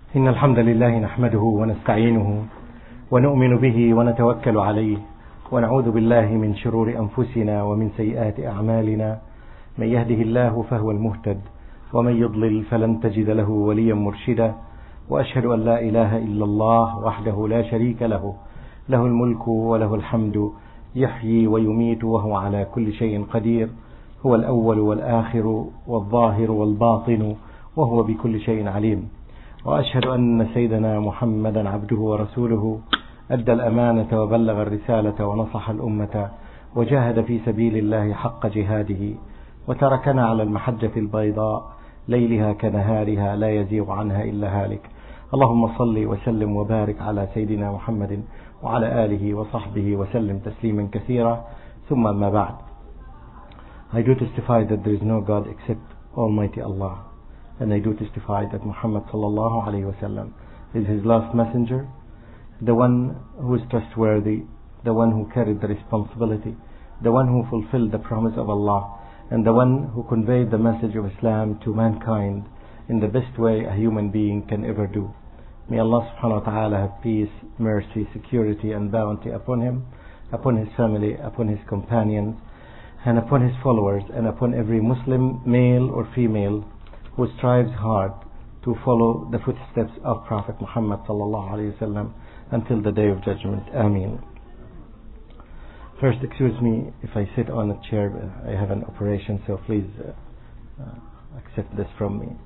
إن الحمد لله نحمده ونستعينه ونؤمن به ونتوكل عليه ونعوذ بالله من شرور أنفسنا ومن سيئات أعمالنا. من يهده الله فهو المهتد ومن يضلل فلن تجد له وليا مرشدا. وأشهد أن لا إله إلا الله وحده لا شريك له، له الملك وله الحمد، يحيي ويميت وهو على كل شيء قدير. هو الأول والآخر والظاهر والباطن وهو بكل شيء عليم. وأشهد أن سيدنا محمدا عبده ورسوله، أدى الأمانة وبلغ الرسالة ونصح الأمة وجاهد في سبيل الله حق جهاده، وتركنا على المحجة البيضاء ليلها كنهارها لا يزيغ عنها إلا هالك. اللهم صل وسلم وبارك على سيدنا محمد وعلى آله وصحبه وسلم تسليما كثيرا. ثم ما بعد. I do testify that there is no God except Almighty Allah, and I do testify that Muhammad sallallahu alayhi wa sallam is his last messenger, the one who is trustworthy, the one who carried the responsibility, the one who fulfilled the promise of Allah, and the one who conveyed the message of Islam to mankind in the best way a human being can ever do. May Allah subhanahu wa ta'ala have peace, mercy, security and bounty upon him, upon his family, upon his companions, and upon his followers, and upon every Muslim, male or female, who strives hard to follow the footsteps of Prophet Muhammad sallallahu alayhi wa sallam until the day of judgment. Ameen. First, excuse me if I sit on a chair. I have an operation, so please accept this from me.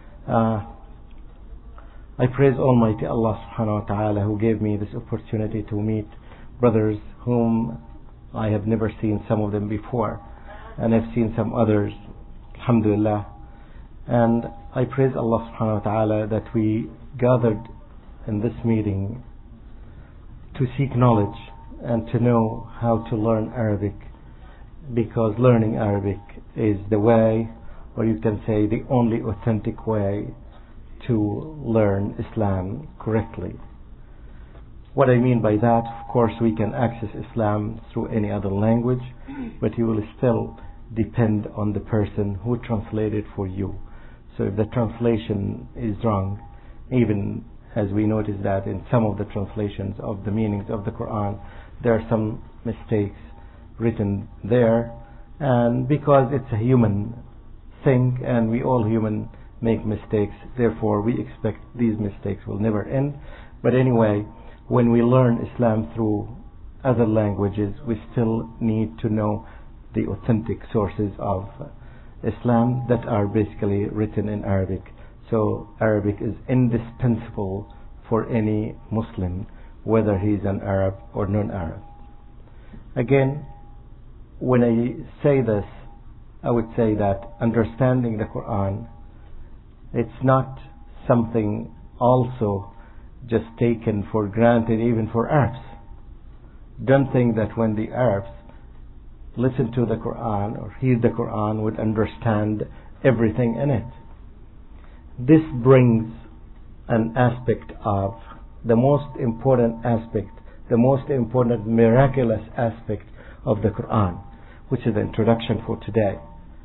I praise Almighty Allah subhanahu wa ta'ala, who gave me this opportunity to meet brothers whom I have never seen, some of them before, and I've seen some others, alhamdulillah. And I praise Allah subhanahu wa ta'ala that we gathered in this meeting to seek knowledge and to know how to learn Arabic, because learning Arabic is the way, or you can say the only authentic way, to learn Islam correctly. What I mean by that, of course, we can access Islam through any other language, but you will still depend on the person who translated for you. So if the translation is wrong, even as we notice that in some of the translations of the meanings of the Quran, there are some mistakes written there, and because it's a human thing and we all human make mistakes, therefore we expect these mistakes will never end. But anyway, when we learn Islam through other languages, we still need to know the authentic sources of Islam that are basically written in Arabic. So Arabic is indispensable for any Muslim, whether he's an Arab or non-Arab. Again, when I say this, I would say that understanding the Quran, it's not something also just taken for granted even for Arabs. Don't think that when the Arabs listen to the Quran or hear the Quran would understand everything in it. This brings an aspect of the most important aspect, the most important miraculous aspect of the Quran, which is the introduction for today.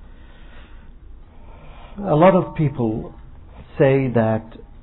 A lot of people say that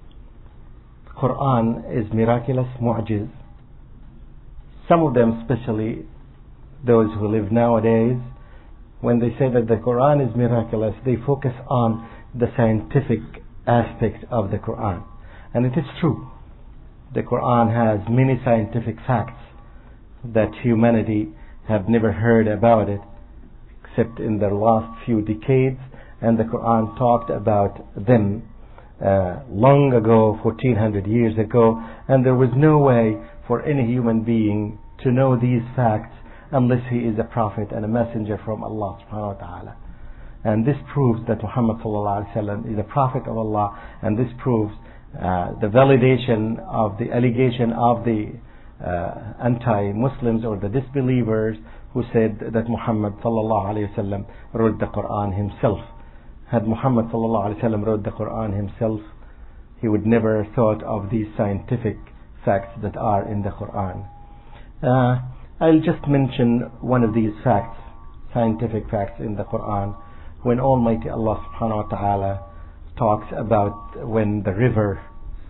Quran is miraculous, mu'jiz. Some of them, especially those who live nowadays, when they say that the Quran is miraculous, they focus on the scientific aspect of the Quran. And it is true. The Quran has many scientific facts that humanity have never heard about it, except in the last few decades, and the Quran talked about them long ago, 1400 years ago, and there was no way for any human being to know these facts unless he is a prophet and a messenger from Allah subhanahu wa ta'ala. And this proves that Muhammad sallallahu alaihi wasallam is a prophet of Allah, and this proves the validation of the allegation of the anti-Muslims or the disbelievers who said that Muhammad sallallahu alaihi wasallam wrote the Quran himself. Had Muhammad sallallahu alaihi wasallam wrote the Quran himself, he would never thought of these scientific facts that are in the Quran. I'll just mention one of these facts, scientific facts in the Quran, when Almighty Allah subhanahu wa ta'ala talks about when the river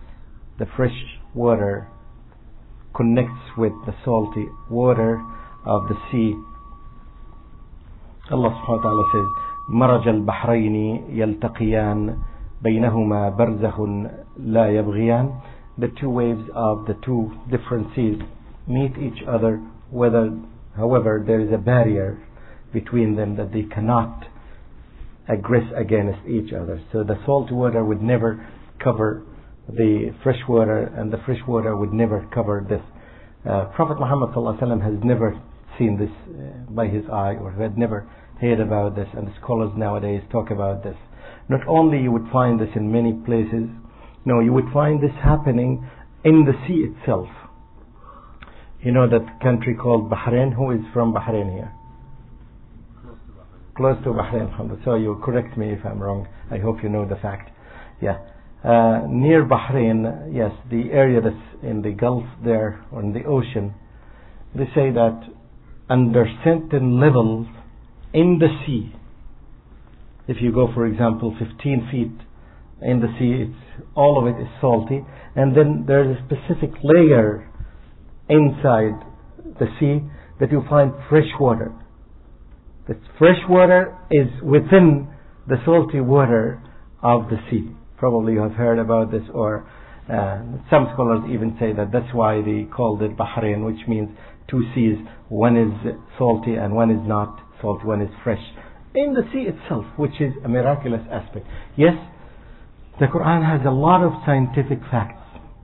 the fresh water connects with the salty water of the sea. Allah subhanahu wa ta'ala says, مرج البحرين يلتقيان بينهما برزخ لا يبغيان. The two waves of the two different seas meet each other, however there is a barrier between them that they cannot aggress against each other. So the salt water would never cover the fresh water, and the fresh water would never cover this. Prophet Muhammad ﷺ has never seen this by his eye, or had never heard about this, and the scholars nowadays talk about this. Not only you would find this in many places, no, you would find this happening in the sea itself. You know that country called Bahrain? Who is from Bahrain here? Close to Bahrain, alhamdulillah. So you correct me if I'm wrong. I hope you know the fact. Yeah. Near Bahrain, yes, the area that's in the Gulf there, or in the ocean, they say that under certain levels in the sea, if you go, for example, 15 feet in the sea, all of it is salty, and then there's a specific layer inside the sea that you find fresh water. The fresh water is within the salty water of the sea. Probably you have heard about this, or some scholars even say that that's why they called it Bahrain, which means two seas. One is salty and one is not salty, one is fresh. In the sea itself, which is a miraculous aspect. Yes, the Quran has a lot of scientific facts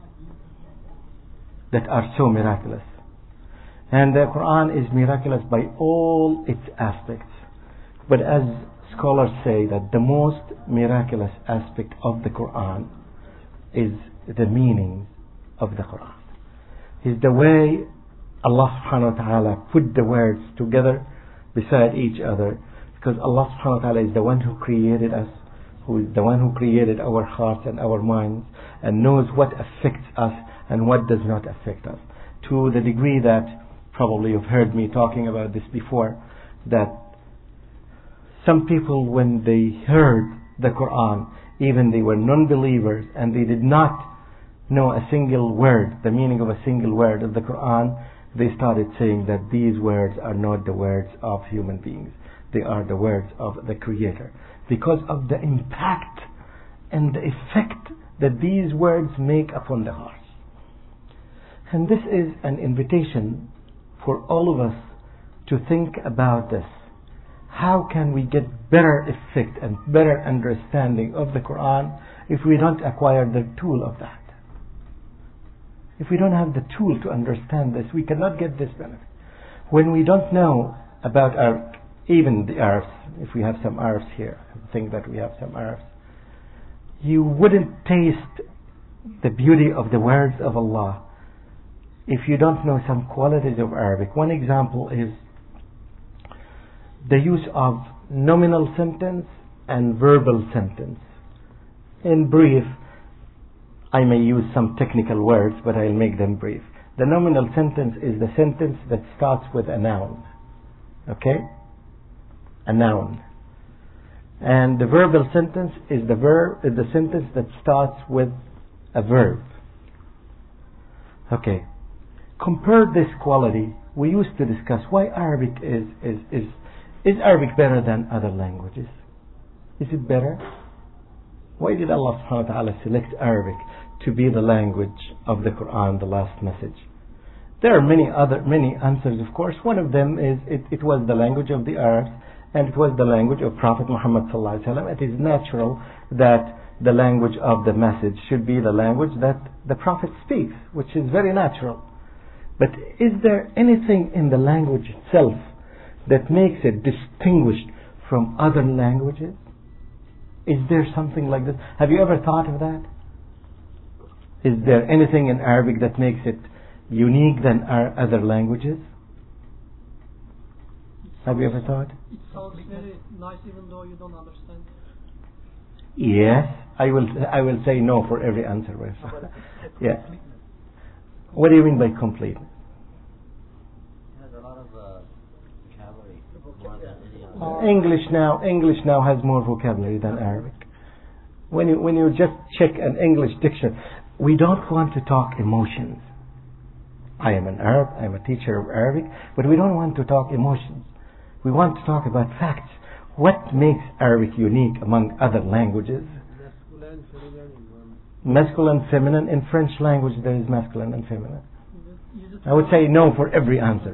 that are so miraculous. And the Quran is miraculous by all its aspects. But as scholars say, that the most miraculous aspect of the Quran is the meaning of the Quran. Is the way Allah subhanahu wa ta'ala put the words together beside each other. Because Allah subhanahu wa ta'ala is the one who created us, who is the one who created our hearts and our minds, and knows what affects us and what does not affect us. To the degree that, probably you've heard me talking about this before, that some people, when they heard the Quran, even they were non-believers and they did not know a single word, the meaning of a single word of the Quran, they started saying that these words are not the words of human beings. They are the words of the Creator, because of the impact and the effect that these words make upon the hearts. And this is an invitation for all of us to think about this. How can we get better effect and better understanding of the Quran if we don't acquire the tool of that? If we don't have the tool to understand this, we cannot get this benefit. When we don't know about even the Arabs, if we have some Arabs here, I think that we have some Arabs, you wouldn't taste the beauty of the words of Allah if you don't know some qualities of Arabic. One example is the use of nominal sentence and verbal sentence. In brief, I may use some technical words, but I'll make them brief. The nominal sentence is the sentence that starts with a noun. Okay? A noun. And the verbal sentence is the sentence that starts with a verb. Okay. Compare this quality. We used to discuss why Arabic is Arabic better than other languages? Is it better? Why did Allah subhanahu wa ta'ala select Arabic to be the language of the Quran, the last message? There are many answers, of course. One of them is it was the language of the Arabs, and it was the language of Prophet Muhammad sallallahu alaihi wasallam. It is natural that the language of the message should be the language that the Prophet speaks, which is very natural. But is there anything in the language itself that makes it distinguished from other languages? Is there something like this? Have you ever thought of that? Is there anything in Arabic that makes it unique than our other languages? Have you ever thought? It sounds very nice even though you don't understand. Yes, I will say no for every answer. Yeah. What do you mean by complete? It has a lot of vocabulary, more than any other. English now has more vocabulary than Arabic. When you just check an English dictionary, we don't want to talk emotions. I am an Arab, I'm a teacher of Arabic, but we don't want to talk emotions. We want to talk about facts. What makes Arabic unique among other languages? Masculine, feminine. In French language there is masculine and feminine. I would say no for every answer.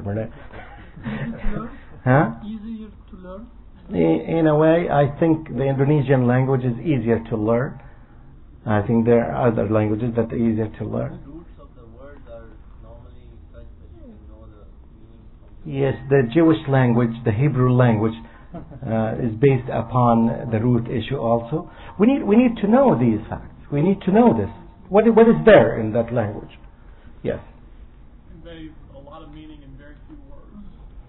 Huh? Easier to learn? In a way, I think the Indonesian language is easier to learn. I think there are other languages that are easier to learn. The roots of the words are normally such that you can know the meaning from the Yes, the Jewish language, the Hebrew language, is based upon the root issue also. We need to know these facts. We need to know this. What is there in that language? Yes. Conveys a lot of meaning in very few words.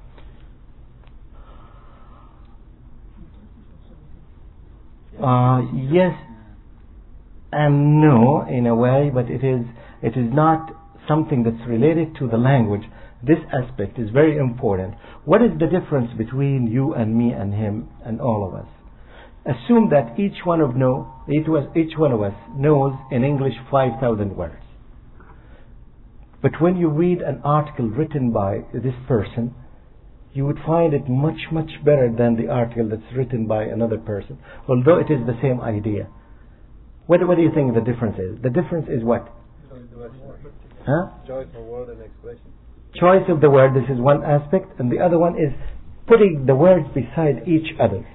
Yes and no in a way, but it is not something that's related to the language. This aspect is very important. What is the difference between you and me and him and all of us? Assume that each one of us knows in English 5,000 words. But when you read an article written by this person, you would find it much, much better than the article that's written by another person, although it is the same idea. What do you think the difference is? The difference is what? Huh? Choice of word and expression. Choice of the word, this is one aspect, and the other one is putting the words beside each other.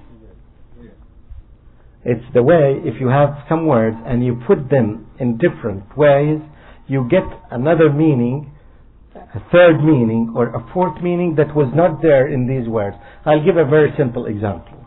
It's the way, if you have some words and you put them in different ways, you get another meaning, a third meaning, or a fourth meaning that was not there in these words. I'll give a very simple example.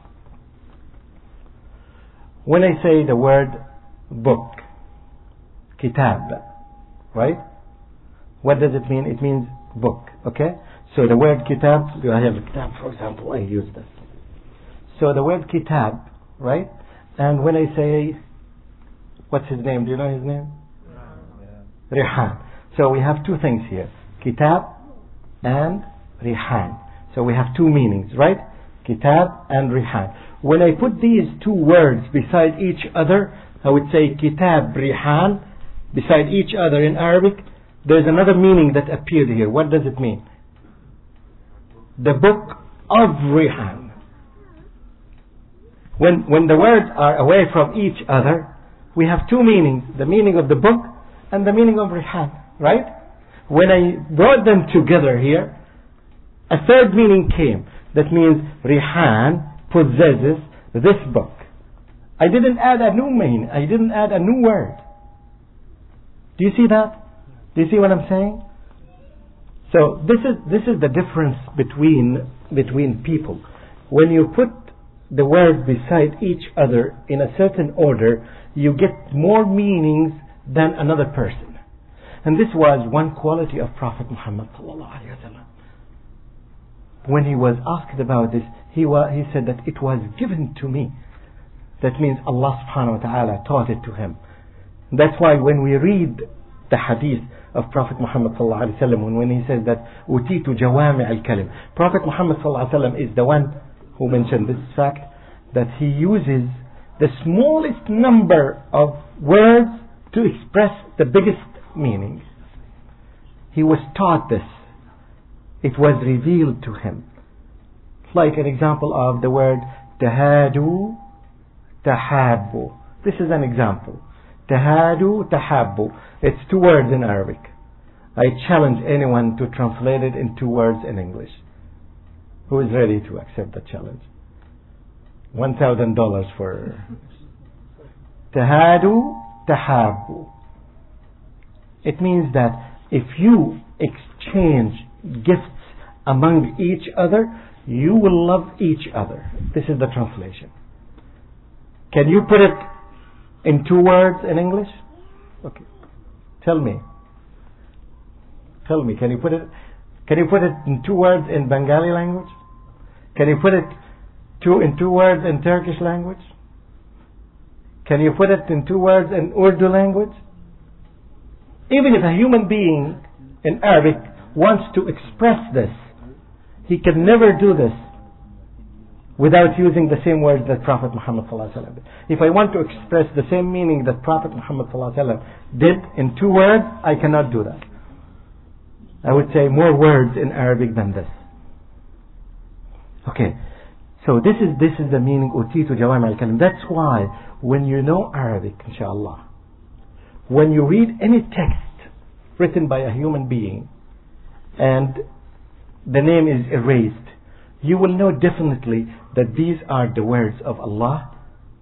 When I say the word book, kitab, right? What does it mean? It means book, okay? So the word kitab, I have a kitab, for example, I use this. So the word kitab, right? And when I say, what's his name? Do you know his name? Rihan. So we have two things here, kitab and rihan. So we have two meanings, right? Kitab and rihan. When I put these two words beside each other, I would say kitab, rihan, beside each other in Arabic. There's another meaning that appeared here. What does it mean? The book of rihan. When the words are away from each other, we have two meanings, the meaning of the book and the meaning of rihan, right? When I brought them together here, a third meaning came. That means rihan possesses this book. I didn't add a new meaning. I didn't add a new word. Do you see that? Do you see what I'm saying? So this is the difference between people. When you put the words beside each other in a certain order, you get more meanings than another person. And this was one quality of Prophet Muhammad sallallahu alaihi wasallam. When he was asked about this, he said that it was given to me. That means Allah subhanahu wa ta'ala taught it to him. That's why when we read the hadith of Prophet Muhammad sallallahu alaihi wasallam, when he says that utitu jawami' al-kalim, Prophet Muhammad sallallahu alaihi wasallam is the one who mentioned this fact, that he uses the smallest number of words to express the biggest meaning. He was taught this. It was revealed to him. Like an example of the word tahadu, tahabbu. This is an example. Tahadu, tahabbu. It's two words in Arabic. I challenge anyone to translate it in two words in English. Who is ready to accept the challenge? $1,000 for tahadu, tahabbu. It means that if you exchange gifts among each other, you will love each other. This is the translation. Can you put it in two words in English? Okay. Tell me. Can you put it in two words in Bengali language? Can you put it in two words in Turkish language? Can you put it in two words in Urdu language? Even if a human being in Arabic wants to express this, he can never do this without using the same words that Prophet Muhammad ﷺ did. If I want to express the same meaning that Prophet Muhammad ﷺ did in 2 words, I cannot do that. I would say more words in Arabic than this. Okay, so this is the meaning utitu jawami al-kalim. That's why when you know Arabic, inshallah, when you read any text written by a human being and the name is erased, you will know definitely that these are the words of Allah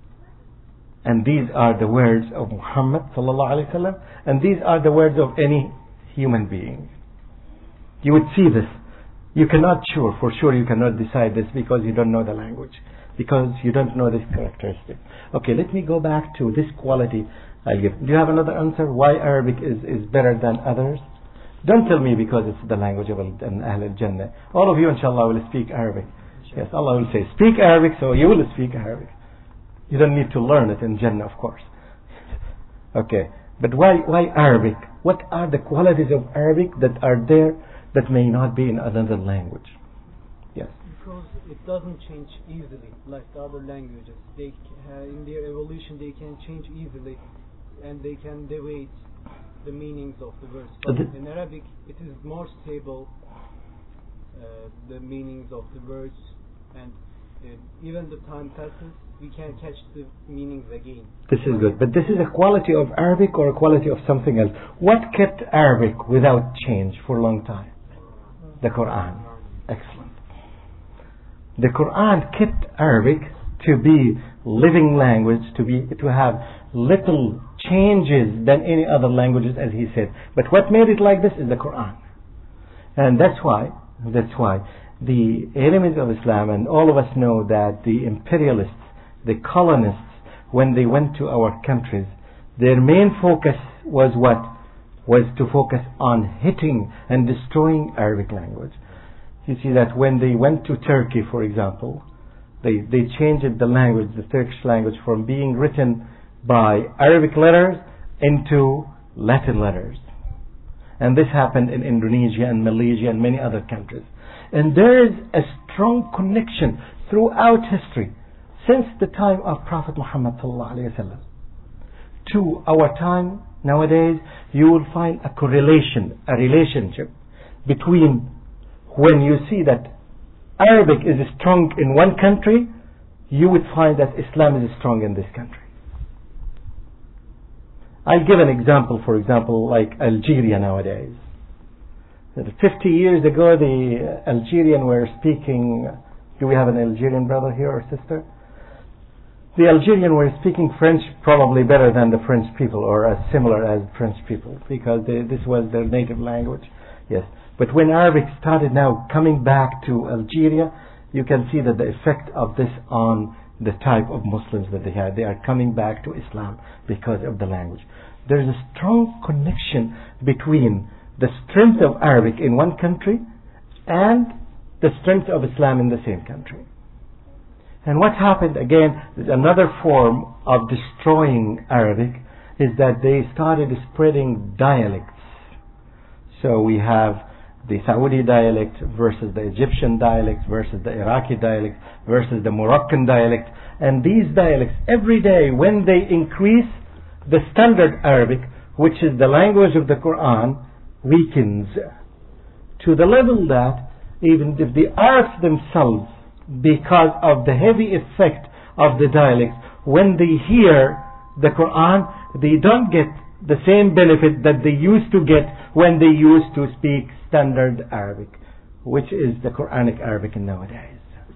and these are the words of Muhammad sallallahu alaihi wasallam and these are the words of any human being. You would see this. You cannot for sure you cannot decide this because you don't know the language, because you don't know this characteristic. Okay, let me go back to this quality I'll give. Do you have another answer? Why Arabic is better than others? Don't tell me because it's the language of Ahl al-Jannah. All of you inshallah will speak Arabic. Yes, Allah will say speak Arabic, so you will speak Arabic. You don't need to learn it in Jannah, of course. Okay, but why Arabic? What are the qualities of Arabic that are there that may not be in another language? Yes. Because it doesn't change easily like the other languages. They in their evolution they can change easily and they can deviate the meanings of the words. But in Arabic it is more stable, the meanings of the words, and even the time passes we can catch the meanings again. This is good, but this is a quality of Arabic or a quality of something else? What kept Arabic without change for a long time? The Quran. Excellent. The Quran kept Arabic to be living language, to have little changes than any other languages, as he said. But what made it like this is the Quran. And that's why the enemies of Islam, and all of us know that the imperialists, the colonists, when they went to our countries, their main focus was what? Was to focus on hitting and destroying Arabic language. You see that when they went to Turkey, for example, they changed the language, the Turkish language, from being written by Arabic letters into Latin letters. And this happened in Indonesia and Malaysia and many other countries. And there is a strong connection throughout history, since the time of Prophet Muhammad ﷺ to our time nowadays. You will find a correlation, a relationship between when you see that Arabic is strong in one country, you would find that Islam is strong in this country. I'll give an example, for example, like Algeria nowadays. 50 years ago, the Algerian were speaking, do we have an Algerian brother here or sister? The Algerian were speaking French probably better than the French people, or as similar as French people, because this was their native language. Yes. But when Arabic started now coming back to Algeria, you can see that the effect of this on the type of Muslims that they had. They are coming back to Islam because of the language. There is a strong connection between the strength of Arabic in one country and the strength of Islam in the same country. And what happened again, another form of destroying Arabic, is that they started spreading dialects. So we have the Saudi dialect versus the Egyptian dialect versus the Iraqi dialect versus the Moroccan dialect. And these dialects, every day when they increase, the standard Arabic, which is the language of the Quran, weakens to the level that even if the Arabs themselves, because of the heavy effect of the dialects, when they hear the Quran, they don't get the same benefit that they used to get when they used to speak standard Arabic, which is the Quranic Arabic nowadays.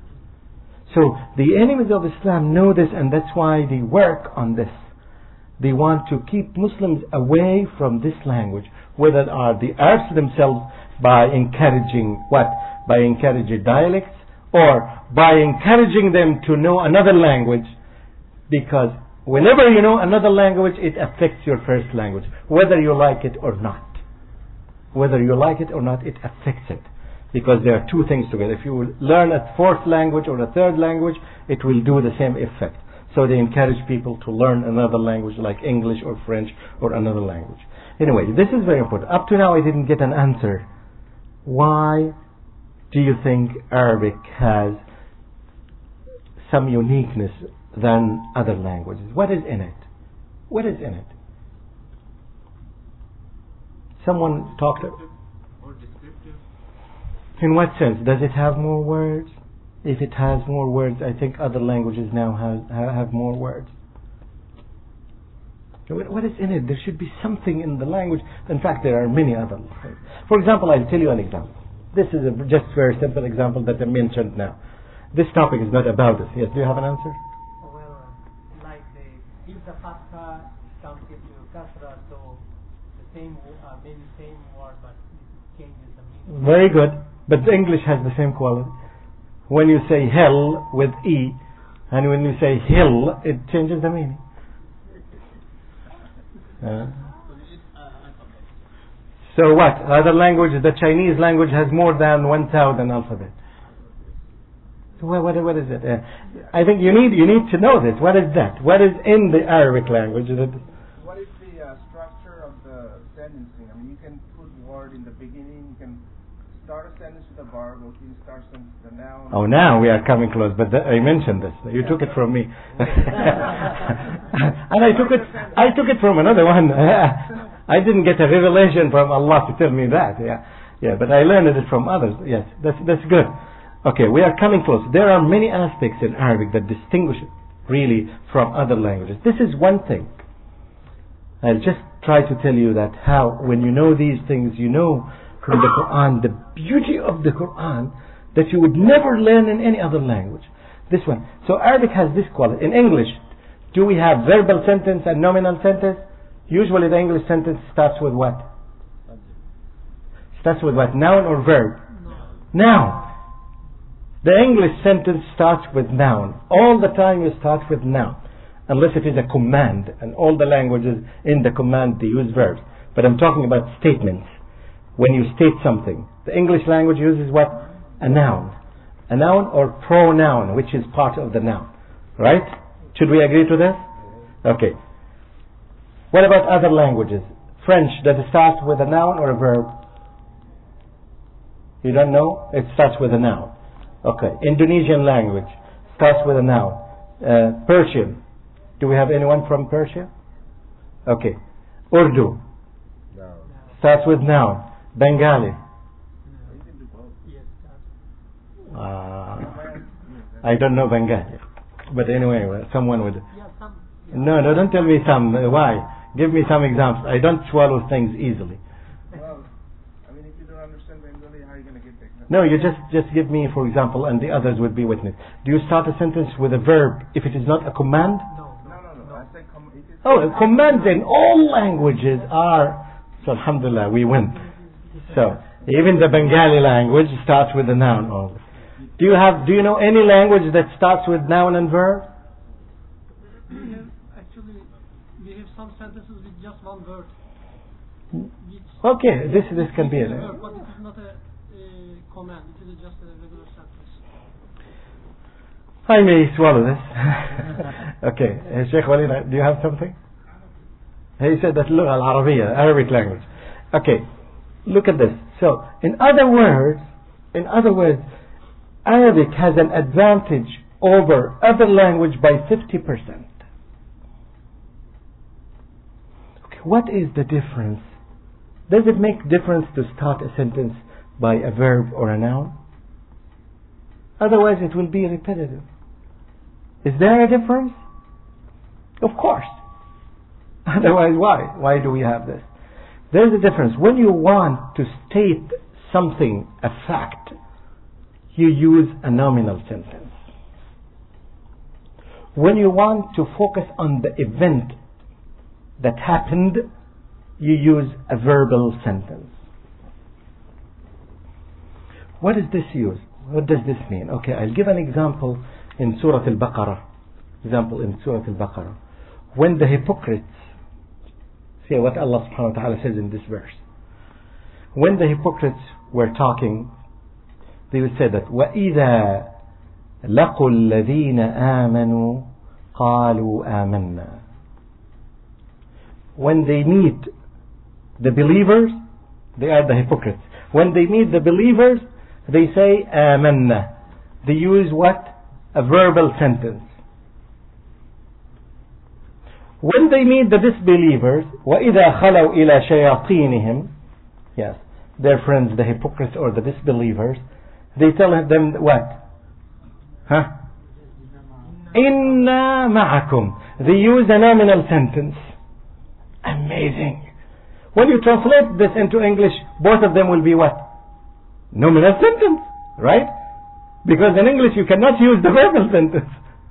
So the enemies of Islam know this, and that's why they work on this. They want to keep Muslims away from this language, whether it are the Arabs themselves by encouraging what? By encouraging dialects, or by encouraging them to know another language, because whenever you know another language, it affects your first language, whether you like it or not. Whether you like it or not, it affects it, because there are two things together. If you learn a fourth language or a third language, it will do the same effect. So they encourage people to learn another language like English or French or another language. Anyway, this is very important. Up to now I didn't get an answer. Why do you think Arabic has some uniqueness than other languages? What is in it? What is in it? Someone talked. Or descriptive. In what sense? Does it have more words? If it has more words, I think other languages now have more words. What is in it? There should be something in the language. In fact, there are many other things. For example, I'll tell you an example. This is a just very simple example that I mentioned now. This topic is not about this. Yes, do you have an answer? Well, like if the fatha comes into kasra, so the same maybe same word, but it changes the meaning. Very good. But the English has the same quality. When you say hell with E, and when you say hill, it changes the meaning. So what? Other languages, the Chinese language has more than 1,000 alphabet. So what is it? I think you need to know this. What is that? What is in the Arabic language? What is the structure of the sentencing? I mean, you can put word in the beginning. You can start a sentence with a verb, or you can start a sentence with a noun. Oh, now we are coming close. But I mentioned this. You took it from me, and I took it from another one. I didn't get a revelation from Allah to tell me that. Yeah. But I learned it from others. Yes, that's good. Okay, we are coming close. There are many aspects in Arabic that distinguish it really from other languages. This is one thing. I'll just try to tell you that how, when you know these things, you know from the Quran the beauty of the Quran that you would never learn in any other language. This one. So Arabic has this quality. In English, do we have verbal sentence and nominal sentence? Usually the English sentence starts with what? Starts with what? Noun or verb? Noun. The English sentence starts with noun. All the time you start with noun. Unless it is a command. And all the languages in the command they use verbs. But I'm talking about statements. When you state something. The English language uses what? A noun. A noun or pronoun, which is part of the noun. Right? Should we agree to this? Okay. What about other languages? French, does it start with a noun or a verb? You don't know? It starts with a noun. Okay. Indonesian language starts with a noun. Persian. Do we have anyone from Persia? Okay. Urdu. No. Starts with noun. Bengali. I don't know Bengali. But anyway, someone would. No, don't tell me some. Why? Give me some examples. I don't swallow things easily. Well, I mean, if you don't understand Bengali, how are you going to get the example? No, you just give me, for example, and the others would be witness. Do you start a sentence with a verb if it is not a command? No. I said Commands in all languages are. So, alhamdulillah, we win. So, even the Bengali language starts with a noun only. Do you know any language that starts with noun and verb? We have some sentences with just one word. Okay, this can be it. But it is not a command. It is just a regular sentence. I may swallow this. Okay, Sheikh Walid, do you have something? He said that اللغة العربية, Arabic language. Okay, look at this. So, in other words, Arabic has an advantage over other language by 50%. Okay, what is the difference? Does it make difference to start a sentence by a verb or a noun? Otherwise it will be repetitive. Is there a difference? Of course. Otherwise why? Why do we have this? There's a difference. When you want to state something, a fact, you use a nominal sentence. When you want to focus on the event that happened, you use a verbal sentence. What does this use? What does this mean? Okay, I'll give an example in Surah Al-Baqarah. When the hypocrites, see what Allah subhanahu wa ta'ala says in this verse. When the hypocrites were talking, they would say that وَإِذَا لَقُوا الَّذِينَ آمَنُوا قَالُوا آمَنَّا. When they meet the believers, they are the hypocrites. When they meet the believers, they say آمَنَّا. They use what? a verbal sentence. When they meet the disbelievers, وَإِذَا خَلَوْا إِلَى شَيَاطِينِهِمْ, yes, their friends, the hypocrites or the disbelievers, they tell them what? إِنَّا مَعَكُمْ. They use a nominal sentence. Amazing. When you translate this into English, both of them will be what? Nominal sentence, right? Because in English you cannot use the verbal sentence.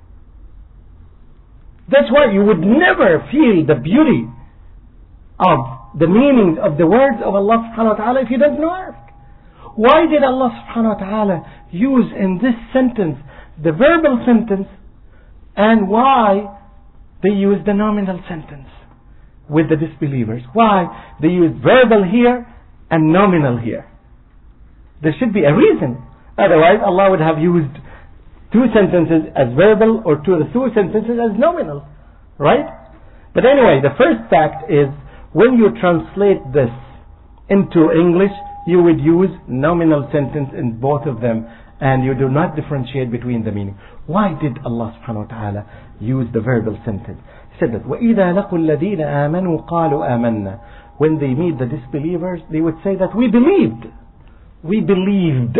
That's why you would never feel the beauty of the meanings of the words of Allah subhanahu wa ta'ala if you don't know Arabic. Why did Allah subhanahu wa ta'ala use in this sentence the verbal sentence, and why they use the nominal sentence with the disbelievers? Why they use verbal here and nominal here? There should be a reason. Otherwise Allah would have used two sentences as verbal or two sentences as nominal, right? But anyway, the first fact is, when you translate this into English, you would use nominal sentence in both of them, and you do not differentiate between the meaning. Why did Allah subhanahu wa ta'ala use the verbal sentence? He said that وَإِذَا لَقُوا الَّذِينَ آمَنُوا قَالُوا آمَنَّا. When they meet the disbelievers, they would say that we believed. We believed.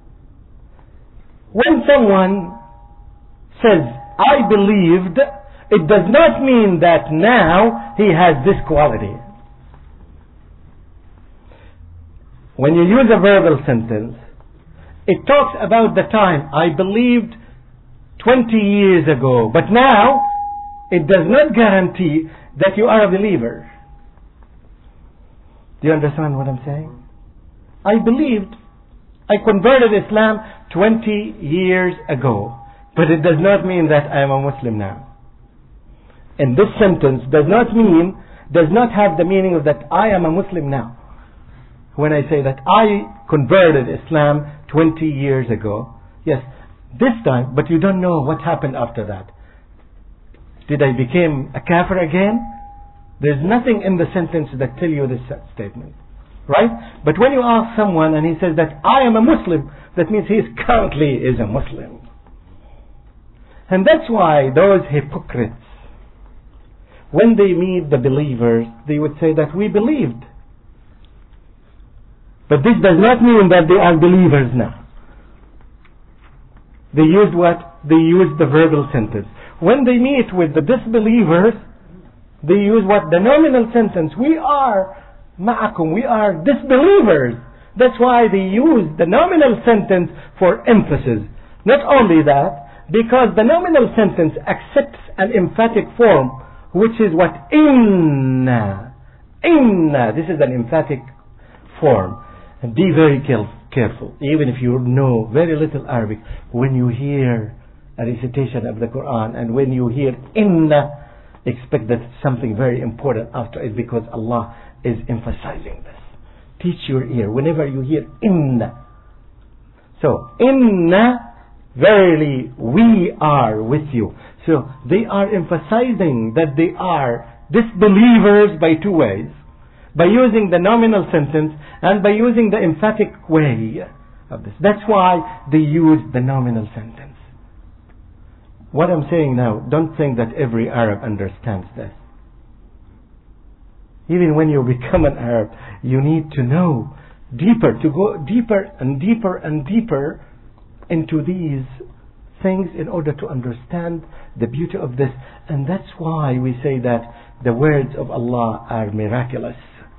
When someone says, I believed, it does not mean that now he has this quality. When you use a verbal sentence, it talks about the time, I believed 20 years ago, but now it does not guarantee that you are a believer. Do you understand what I'm saying? I believed, I converted Islam 20 years ago, but it does not mean that I am a Muslim now. And this sentence does not have the meaning of that I am a Muslim now. When I say that I converted Islam 20 years ago, yes, this time, but you don't know what happened after that. Did I become a kafir again? There's nothing in the sentence that tell you this statement, right? But when you ask someone and he says that I am a Muslim, that means he currently is a Muslim. And that's why those hypocrites, when they meet the believers, they would say that we believed. But this does not mean that they are believers now. They used what? They used the verbal sentence. When they meet with the disbelievers, they use what? The nominal sentence. We are ma'akum. We are disbelievers. That's why they use the nominal sentence for emphasis. Not only that, because the nominal sentence accepts an emphatic form, which is what? Inna. Inna. This is an emphatic form. And be very careful. Even if you know very little Arabic, when you hear a recitation of the Quran and when you hear inna, expect that something very important after it, because Allah is emphasizing this. Teach your ear whenever you hear inna. So, inna, verily we are with you. So, they are emphasizing that they are disbelievers by two ways. By using the nominal sentence and by using the emphatic way of this. That's why they use the nominal sentence. What I'm saying now, don't think that every Arab understands this. Even when you become an Arab, you need to know deeper, to go deeper and deeper and deeper into these things in order to understand the beauty of this. And that's why we say that the words of Allah are miraculous.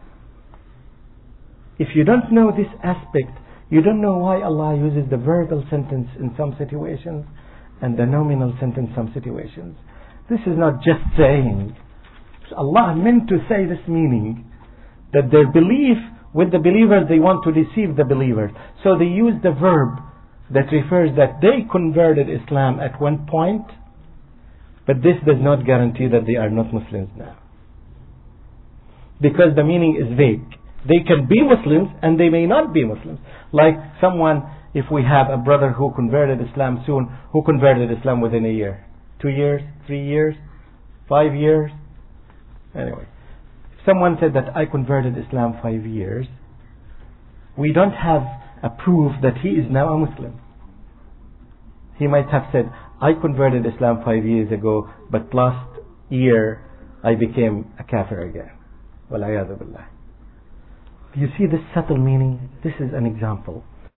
If you don't know this aspect, you don't know why Allah uses the verbal sentence in some situations and the nominal sentence in some situations. This is not just saying. Allah meant to say this meaning, that their belief with the believers, they want to deceive the believers. So they use the verb that refers that they converted Islam at one point, but this does not guarantee that they are not Muslims now. Because the meaning is vague. They can be Muslims and they may not be Muslims. Like someone, if we have a brother who converted Islam soon, who converted Islam within a year, 2 years, 3 years, 5 years. Anyway, if someone said that I converted Islam 5 years, we don't have a proof that he is now a Muslim. He might have said, I converted Islam 5 years ago, but last year I became a kafir again. Wal-'iyadhu billah. Do you see this subtle meaning? This is an example.